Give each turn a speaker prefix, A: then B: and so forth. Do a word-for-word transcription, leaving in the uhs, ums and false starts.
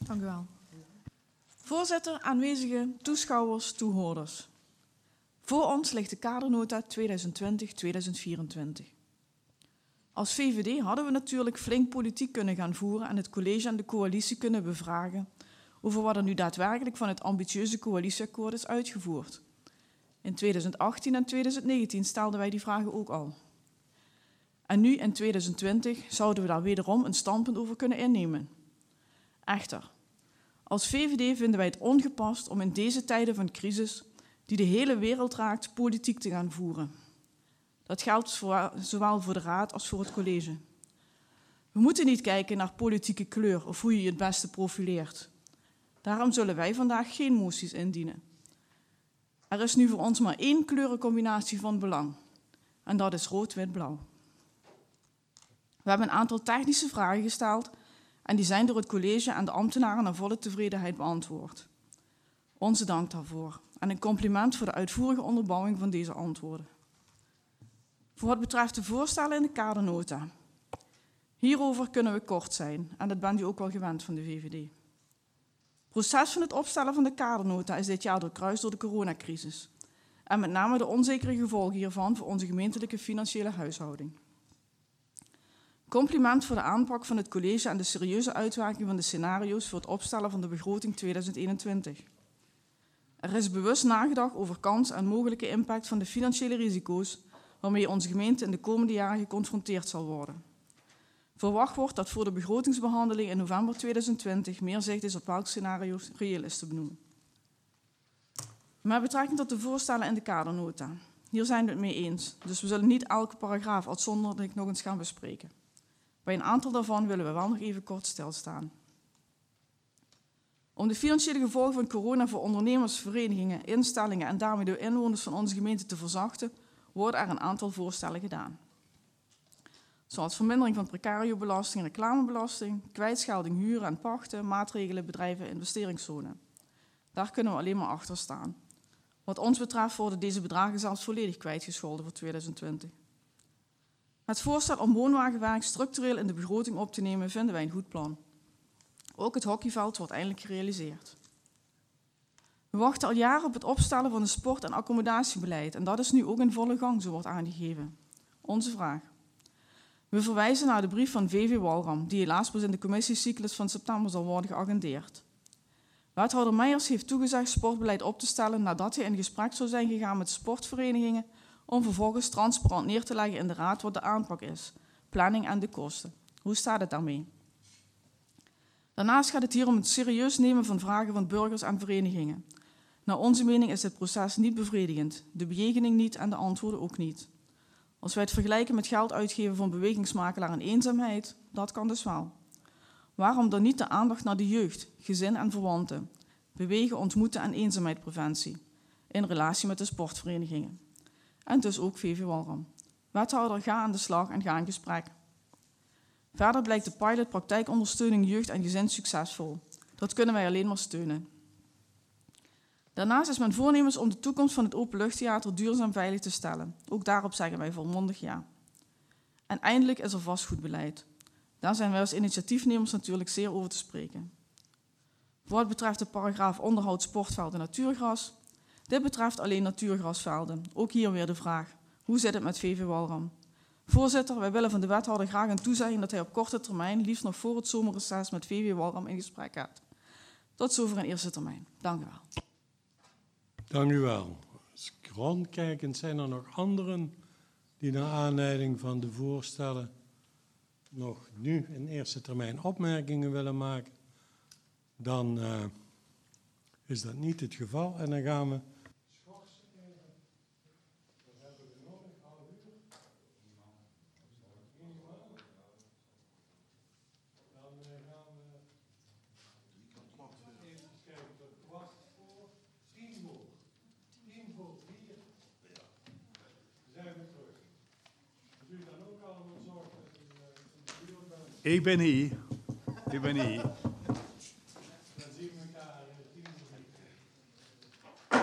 A: Dank u wel. Voorzitter, aanwezigen, toeschouwers, toehoorders. Voor ons ligt de kadernota tweeduizend twintig tot tweeduizend vierentwintig. Als V V D hadden we natuurlijk flink politiek kunnen gaan voeren en het college en de coalitie kunnen bevragen over wat er nu daadwerkelijk van het ambitieuze coalitieakkoord is uitgevoerd. In tweeduizend achttien en tweeduizend negentien stelden wij die vragen ook al. En nu in tweeduizend twintig zouden we daar wederom een standpunt over kunnen innemen. Echter, als V V D vinden wij het ongepast om in deze tijden van crisis, die de hele wereld raakt, politiek te gaan voeren. Dat geldt voor, zowel voor de Raad als voor het college. We moeten niet kijken naar politieke kleur of hoe je je het beste profileert. Daarom zullen wij vandaag geen moties indienen. Er is nu voor ons maar één kleurencombinatie van belang. En dat is rood-wit-blauw. We hebben een aantal technische vragen gesteld en die zijn door het college en de ambtenaren naar volle tevredenheid beantwoord. Onze dank daarvoor en een compliment voor de uitvoerige onderbouwing van deze antwoorden. Voor wat betreft de voorstellen in de kadernota. Hierover kunnen we kort zijn en dat bent u ook wel gewend van de V V D. Het proces van het opstellen van de kadernota is dit jaar doorkruist door de coronacrisis en met name de onzekere gevolgen hiervan voor onze gemeentelijke financiële huishouding. Compliment voor de aanpak van het college en de serieuze uitwerking van de scenario's voor het opstellen van de begroting tweeduizend eenentwintig. Er is bewust nagedacht over kans en mogelijke impact van de financiële risico's waarmee onze gemeente in de komende jaren geconfronteerd zal worden. Verwacht wordt dat voor de begrotingsbehandeling in november tweeduizend twintig meer zicht is op welk scenario reëel is te benoemen. Met betrekking tot de voorstellen in de kadernota. Hier zijn we het mee eens, dus we zullen niet elke paragraaf uitzonderlijk nog eens gaan bespreken. Bij een aantal daarvan willen we wel nog even kort stilstaan. Om de financiële gevolgen van corona voor ondernemers, verenigingen, instellingen en daarmee de inwoners van onze gemeente te verzachten, worden er een aantal voorstellen gedaan. Zoals vermindering van precariobelasting en reclamebelasting, kwijtschelding huren en pachten, maatregelen, bedrijven, investeringszone. Daar kunnen we alleen maar achter staan. Wat ons betreft worden deze bedragen zelfs volledig kwijtgescholden voor tweeduizend twintig. Het voorstel om woonwagenwerk structureel in de begroting op te nemen vinden wij een goed plan. Ook het hockeyveld wordt eindelijk gerealiseerd. We wachten al jaren op het opstellen van een sport- en accommodatiebeleid en dat is nu ook in volle gang, zo wordt aangegeven. Onze vraag. We verwijzen naar de brief van V V Walram, die helaas pas in de commissiecyclus van september zal worden geagendeerd. Wethouder Meijers heeft toegezegd sportbeleid op te stellen nadat hij in gesprek zou zijn gegaan met de sportverenigingen om vervolgens transparant neer te leggen in de raad wat de aanpak is, planning en de kosten. Hoe staat het daarmee? Daarnaast gaat het hier om het serieus nemen van vragen van burgers en verenigingen. Naar onze mening is dit proces niet bevredigend, de bejegening niet en de antwoorden ook niet. Als wij het vergelijken met geld uitgeven voor een bewegingsmakelaar en eenzaamheid, dat kan dus wel. Waarom dan niet de aandacht naar de jeugd, gezin en verwanten, bewegen, ontmoeten en eenzaamheidspreventie in relatie met de sportverenigingen? En dus ook V V Walram. Wethouder, ga aan de slag en ga in gesprek. Verder blijkt de pilot praktijkondersteuning jeugd en gezin succesvol. Dat kunnen wij alleen maar steunen. Daarnaast is men voornemens om de toekomst van het openluchttheater duurzaam veilig te stellen. Ook daarop zeggen wij volmondig ja. En eindelijk is er vastgoedbeleid. Daar zijn wij als initiatiefnemers natuurlijk zeer over te spreken. Voor wat betreft de paragraaf onderhoud sportvelden natuurgras. Dit betreft alleen natuurgrasvelden. Ook hier weer de vraag, hoe zit het met V V Walram? Voorzitter, wij willen van de wethouder graag een toezegging dat hij op korte termijn, liefst nog voor het zomerreces, met V V Walram in gesprek gaat. Tot zover in eerste termijn. Dank u wel.
B: Dank u wel. Als ik rondkijkend, zijn er nog anderen die naar aanleiding van de voorstellen nog nu in eerste termijn opmerkingen willen maken? Dan uh, is dat niet het geval en dan gaan we schorsen even. Dan hebben we nog een half uur. Dan uh, gaan we even kijken tot kwart voor tien voor. Tien voor vier. Zijn we terug. Als u dan ook allemaal zorgt dat u uh, in de buurt bent.
C: Ik ben hier. Ik ben hier.